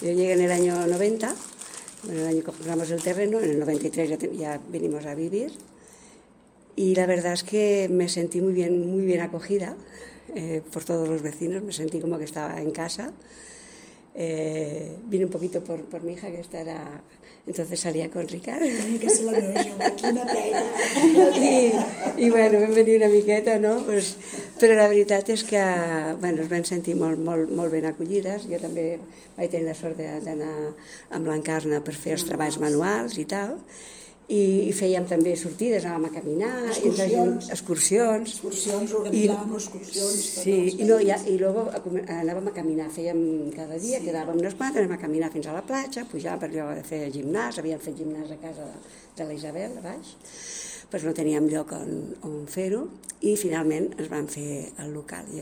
Yo llegué en el año 90, en el año que compramos el terreno, en el 93 ya vinimos a vivir y la verdad es que me sentí muy bien acogida por todos los vecinos, me sentí como que estaba en casa. Vine un poquito por mi hija, que esta era... Entonces salía con Ricard. Que se la veia, quina pena. I bueno, vam venir una miqueta, no? Però la veritat és que bueno, ens vam sentir molt ben acollides. Jo també vaig tenir la sort d'anar amb l'Encarna per fer els treballs manuals i tal. I fèiem també sortides, anàvem a caminar, excursions, organitzàvem excursions. Sí, i luego anàvem a caminar, fèiem cada dia, quedàvem unes quantes, anàvem a caminar fins a la platja, pujàvem per allò de fer gimnàs, havíem fet gimnàs a casa de la Isabel, a baix, però no teníem lloc on fer-ho, i finalment ens van fer el local.